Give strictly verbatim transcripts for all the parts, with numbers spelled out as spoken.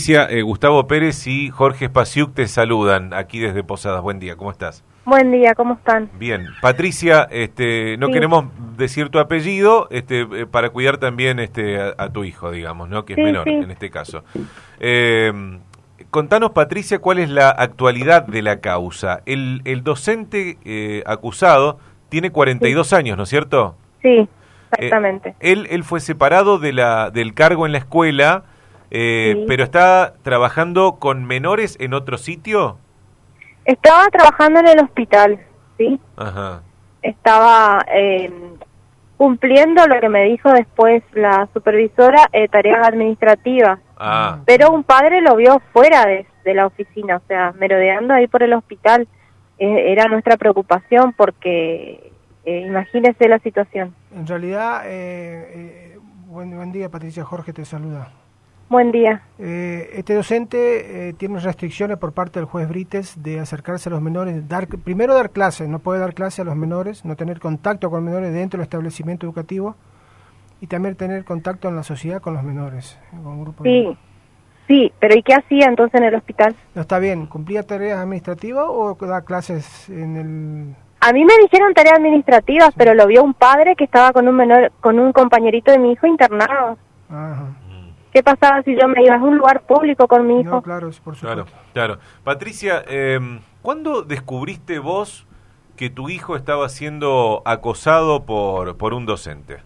Patricia, eh, Gustavo Pérez y Jorge Spasiuk te saludan aquí desde Posadas. Buen día, ¿cómo estás? Buen día, ¿cómo están? Bien. Patricia, este, no sí. queremos decir tu apellido este, eh, para cuidar también este, a, a tu hijo, digamos, ¿no? Que es sí, menor sí. en este caso. Eh, contanos, Patricia, cuál es la actualidad de la causa. El, el docente eh, acusado tiene cuarenta y dos sí. años, ¿no es cierto? Sí, exactamente. Eh, él, él fue separado de la, del cargo en la escuela, eh, sí. pero está trabajando con menores en otro sitio. Estaba trabajando en el hospital, ¿sí? Ajá. Estaba eh, cumpliendo lo que me dijo después la supervisora, eh, tareas administrativas. Ah. Pero un padre lo vio fuera de, de la oficina, o sea, merodeando ahí por el hospital. Eh, era nuestra preocupación porque, eh, imagínese la situación. En realidad, eh, eh, buen, buen día, Patricia. Jorge te saluda. Buen día. Eh, este docente eh, tiene restricciones por parte del juez Brites de acercarse a los menores, dar primero dar clases, no puede dar clase a los menores, no tener contacto con menores dentro del establecimiento educativo y también tener contacto en la sociedad con los menores. Con grupo sí, de... sí, pero ¿y qué hacía entonces en el hospital? No está bien, ¿cumplía tareas administrativas o da clases en el...? A mí me dijeron tareas administrativas, sí. Pero lo vio un padre que estaba con un menor, con un compañerito de mi hijo internado. Ajá. ¿Qué pasaba si yo me iba a un lugar público con mi hijo? No, claro, por supuesto. Claro, claro. Patricia, eh, ¿cuándo descubriste vos que tu hijo estaba siendo acosado por, por un docente?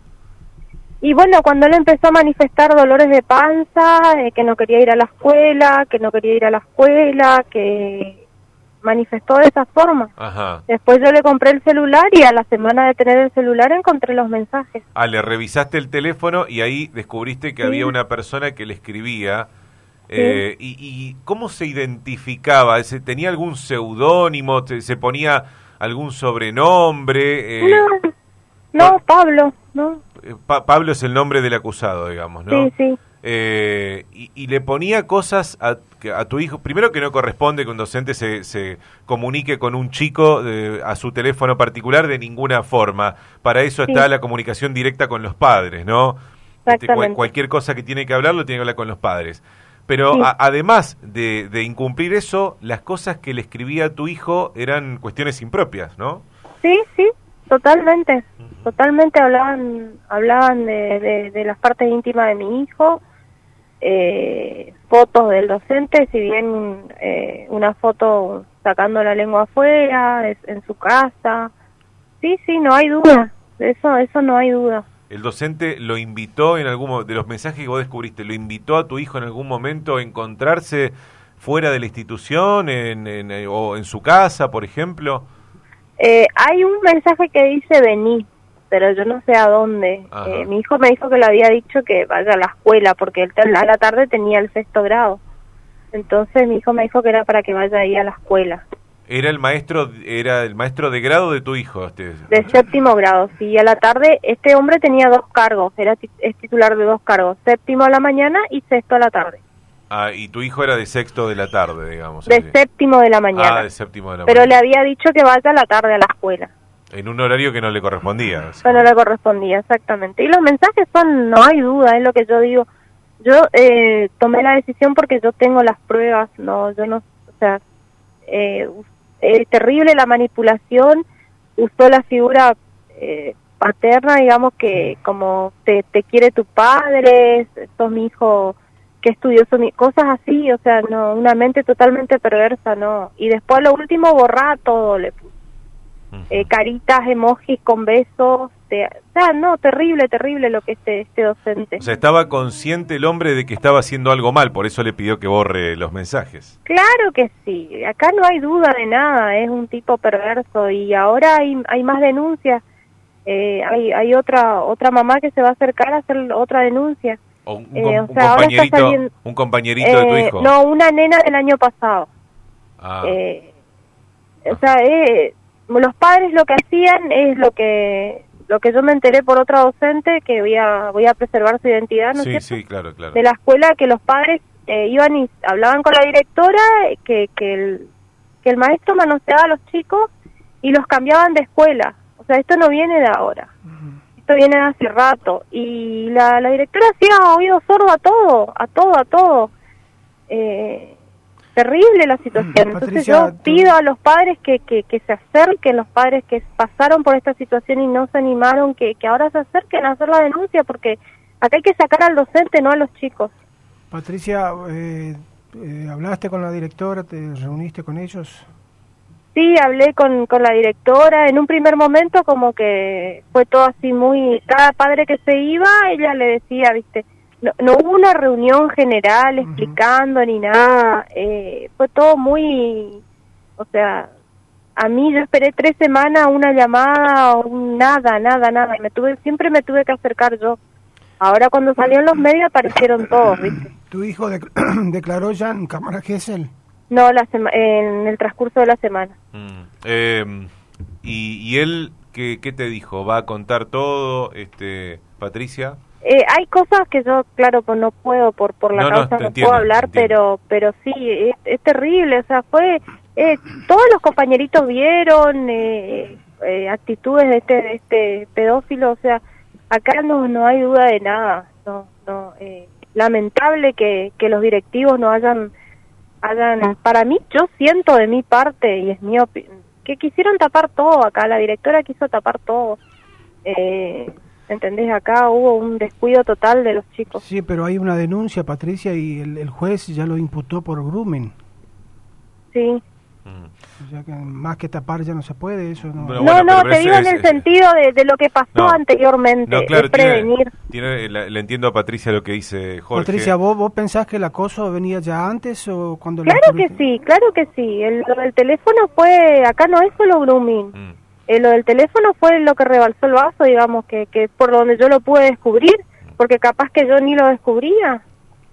Y bueno, cuando él empezó a manifestar dolores de panza, eh, que no quería ir a la escuela, que no quería ir a la escuela, que manifestó de esa forma. Ajá. Después yo le compré el celular y a la semana de tener el celular encontré los mensajes. Ah, le revisaste el teléfono y ahí descubriste que sí. había una persona que le escribía. Sí. Eh, y, ¿Y cómo se identificaba? ¿Ese, ¿Tenía algún seudónimo? ¿Se ponía algún sobrenombre? Eh, no, no, por... Pablo, no. Pa Pablo es el nombre del acusado, digamos, ¿no? Sí, sí. Eh, y, y le ponía cosas a, a tu hijo, primero que no corresponde que un docente se, se comunique con un chico de, a su teléfono particular de ninguna forma, para eso sí. está la comunicación directa con los padres, ¿no? Este, cual, cualquier cosa que tiene que hablar lo tiene que hablar con los padres, pero sí. a, además de, de incumplir eso, las cosas que le escribía a tu hijo eran cuestiones impropias, ¿no? Sí, sí, totalmente, uh-huh. totalmente hablaban, hablaban de, de, de las partes íntimas de mi hijo. Eh, fotos del docente, si bien eh, una foto sacando la lengua afuera, es, en su casa. Sí, sí, no hay duda, eso eso no hay duda. ¿El docente lo invitó en algún de los mensajes que vos descubriste, lo invitó a tu hijo en algún momento a encontrarse fuera de la institución en, en, o en su casa, por ejemplo? Eh, hay un mensaje que dice vení, pero yo no sé a dónde. Eh, mi hijo me dijo que le había dicho que vaya a la escuela, porque él a la tarde tenía el sexto grado. Entonces mi hijo me dijo que era para que vaya ahí a la escuela. ¿Era el maestro era el maestro de grado de tu hijo? Este, de séptimo grado, sí. A la tarde, este hombre tenía dos cargos, era es titular de dos cargos, séptimo a la mañana y sexto a la tarde. Ah, y tu hijo era de sexto de la tarde, digamos. De así. séptimo de la mañana. Ah, de séptimo de la Pero mañana. le había dicho que vaya a la tarde a la escuela. En un horario que no le correspondía. Que no le correspondía, exactamente. Y los mensajes son, no hay duda, es lo que yo digo. Yo eh, tomé la decisión porque yo tengo las pruebas, no, yo no, o sea, eh, es terrible la manipulación, usó la figura eh, paterna, digamos que como te, te quiere tu padre, sos mi hijo que estudió, son mi, cosas así, o sea, no, una mente totalmente perversa, no. Y después a lo último borrá todo, le puse. Eh, caritas, emojis con besos, te, o sea, no, terrible, terrible lo que este, este docente. O sea, estaba consciente el hombre de que estaba haciendo algo mal, por eso le pidió que borre los mensajes. Claro que sí, acá no hay duda de nada, es un tipo perverso y ahora hay, hay más denuncias, eh, hay, hay otra otra mamá que se va a acercar a hacer otra denuncia. O un, eh, un, o sea, compañerito, saliendo, un compañerito eh, de tu hijo. No, una nena del año pasado. Ah. Eh, o sea, eh, los padres lo que hacían es lo que lo que yo me enteré por otra docente, que voy a voy a preservar su identidad, ¿no es sí, cierto? Sí, claro, claro. De la escuela, que los padres eh, iban y hablaban con la directora, que, que, el, que el maestro manoseaba a los chicos y los cambiaban de escuela. O sea, esto no viene de ahora. Uh-huh. Esto viene de hace rato. Y la, la directora hacía oído sordo a todo, a todo, a todo. Eh, terrible la situación. Entonces Patricia, yo pido a los padres que, que, que se acerquen, los padres que pasaron por esta situación y no se animaron, que, que ahora se acerquen a hacer la denuncia, porque acá hay que sacar al docente, no a los chicos. Patricia, eh, eh, ¿hablaste con la directora? ¿Te reuniste con ellos? Sí, hablé con, con la directora. En un primer momento como que fue todo así muy... Cada padre que se iba, ella le decía, viste, no, no hubo una reunión general explicando uh-huh. ni nada. Eh, fue todo muy... O sea, a mí yo esperé tres semanas una llamada, un nada, nada, nada. Me tuve Siempre me tuve que acercar yo. Ahora cuando salió en los medios aparecieron todos, viste. ¿Tu hijo de, declaró ya en Cámara Gesell? No, la sema, en el transcurso de la semana. Mm. Eh, y, ¿Y él qué, qué te dijo? ¿Va a contar todo, este, Patricia? Eh, hay cosas que yo, claro, pues no puedo, por por la no, causa no, no entiendo, puedo hablar, pero pero sí, es, es terrible. O sea, fue... Eh, todos los compañeritos vieron eh, eh, actitudes de este, de este pedófilo, o sea, acá no no hay duda de nada. No, no, eh, lamentable que, que los directivos no hayan... hagan, para mí, yo siento de mi parte, y es mi opinión, que quisieron tapar todo acá, la directora quiso tapar todo. Eh, ¿Entendés? Acá hubo un descuido total de los chicos. Sí, pero hay una denuncia, Patricia, y el, el juez ya lo imputó por grooming. Sí. O sea que más que tapar ya no se puede, eso no... Bueno, no, bueno, no, te es, digo es, en el es, sentido de, de lo que pasó no, anteriormente, no, claro, de prevenir. Tiene, tiene, la, le entiendo a Patricia lo que dice Jorge. Patricia, ¿vos, ¿vos pensás que el acoso venía ya antes o cuando... Claro que sí, claro que sí. El, lo del teléfono fue, acá no es solo grooming. Mm. Eh, lo del teléfono fue lo que rebalsó el vaso, digamos, que, que por donde yo lo pude descubrir, porque capaz que yo ni lo descubría.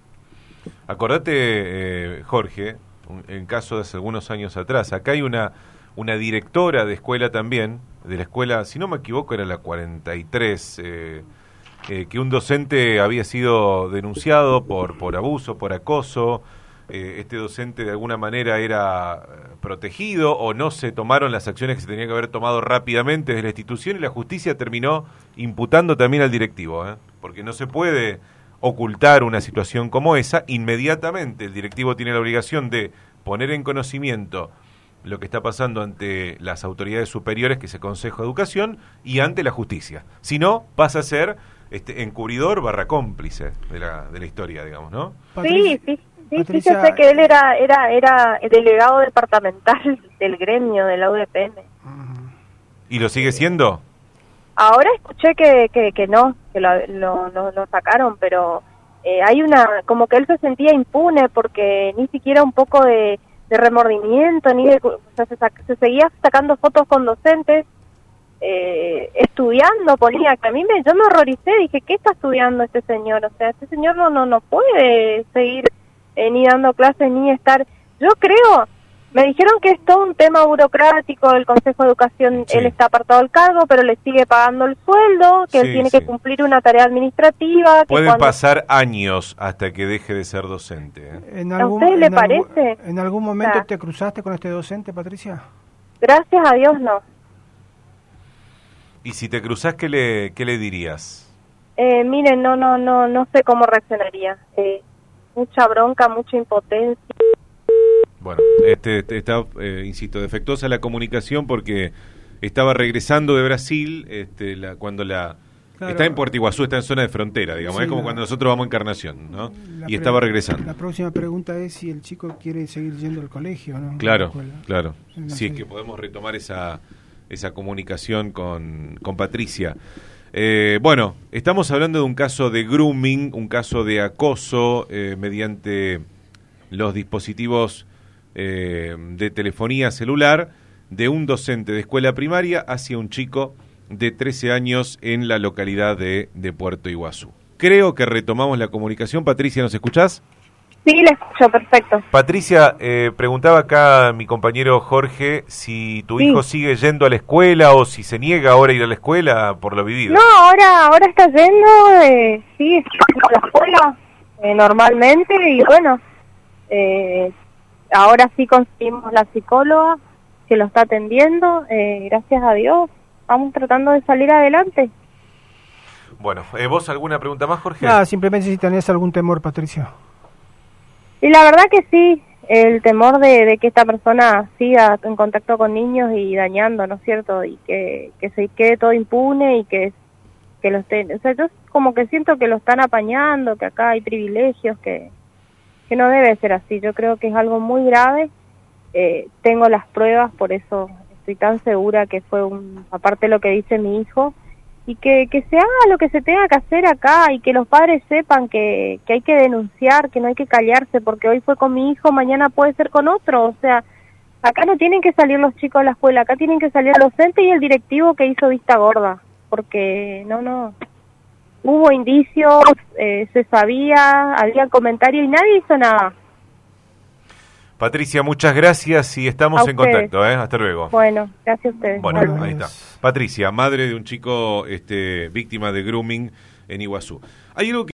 Acordate, eh, Jorge, en caso de hace algunos años atrás, acá hay una una directora de escuela también, de la escuela, si no me equivoco era la cuarenta y tres, eh, eh, que un docente había sido denunciado por, por abuso, por acoso, eh, este docente de alguna manera era protegido o no se tomaron las acciones que se tenían que haber tomado rápidamente desde la institución y la justicia terminó imputando también al directivo, ¿eh? Porque no se puede ocultar una situación como esa, inmediatamente el directivo tiene la obligación de poner en conocimiento lo que está pasando ante las autoridades superiores, que es el Consejo de Educación, y ante la justicia. Si no, pasa a ser este encubridor barra cómplice de la, de la historia, digamos, ¿no? Patricia, sí, sí, sí, Patricia, fíjese que él era, era, era delegado departamental del gremio de la U D P M. ¿Y lo sigue siendo? Ahora escuché que, que, que no, que lo, lo, lo, lo sacaron, pero eh, hay una, como que él se sentía impune porque ni siquiera un poco de de remordimiento, ni de, o sea, se, se seguía sacando fotos con docentes, eh, estudiando, ponía, que a mí me, yo me horroricé, dije, ¿qué está estudiando este señor? O sea, este señor no no no puede seguir eh, ni dando clases, ni estar, yo creo, me dijeron que es todo un tema burocrático, el Consejo de Educación, sí. Él está apartado del cargo, pero le sigue pagando el sueldo, que sí, él tiene sí. que cumplir una tarea administrativa. Que Pueden cuando... pasar años hasta que deje de ser docente. ¿eh? ¿En algún, ¿A usted le en parece? Algún, ¿En algún momento o sea, te cruzaste con este docente, Patricia? Gracias a Dios, no. ¿Y si te cruzás, qué le, qué le dirías? Eh, miren, no, no, no, no sé cómo reaccionaría. Eh, mucha bronca, mucha impotencia. Bueno, este, este está, eh, insisto, defectuosa la comunicación porque estaba regresando de Brasil este, la, cuando la... Claro. Está en Puerto Iguazú, está en zona de frontera, digamos, sí, es como la, cuando nosotros vamos a Encarnación, ¿no? Y estaba regresando. La próxima pregunta es si el chico quiere seguir yendo al colegio, ¿no? Claro, claro. No sí, es que podemos retomar esa, esa comunicación con, con Patricia. Eh, bueno, estamos hablando de un caso de grooming, un caso de acoso eh, mediante los dispositivos Eh, de telefonía celular de un docente de escuela primaria hacia un chico de trece años en la localidad de, de Puerto Iguazú. Creo que retomamos la comunicación. Patricia, ¿nos escuchás? Sí, la escucho, perfecto. Patricia, eh, preguntaba acá mi compañero Jorge si tu sí. hijo sigue yendo a la escuela o si se niega ahora a ir a la escuela por lo vivido. No, ahora ahora está yendo, eh, sí, está a la escuela eh, normalmente y bueno, eh, ahora sí conseguimos la psicóloga que lo está atendiendo, eh, gracias a Dios, vamos tratando de salir adelante. Bueno, eh, ¿vos alguna pregunta más, Jorge? Ah, simplemente si tenés algún temor, Patricia. Y la verdad que sí, el temor de, de que esta persona siga en contacto con niños y dañando, ¿no es cierto? Y que, que se quede todo impune y que, que lo estén... O sea, yo como que siento que lo están apañando, que acá hay privilegios, que, que no debe ser así. Yo creo que es algo muy grave. Eh, tengo las pruebas, por eso estoy tan segura que fue un... Aparte de lo que dice mi hijo... y que, que se haga lo que se tenga que hacer acá y que los padres sepan que, que hay que denunciar, que no hay que callarse, porque hoy fue con mi hijo, mañana puede ser con otro. O sea, acá no tienen que salir los chicos de la escuela, acá tienen que salir el docente y el directivo que hizo vista gorda, porque no, no, hubo indicios, eh, se sabía, había comentarios y nadie hizo nada. Patricia, muchas gracias y estamos en contacto, ¿eh? Hasta luego. Bueno, gracias a ustedes. Bueno, Bueno. ahí está. Patricia, madre de un chico este, víctima de grooming en Iguazú. Hay algo que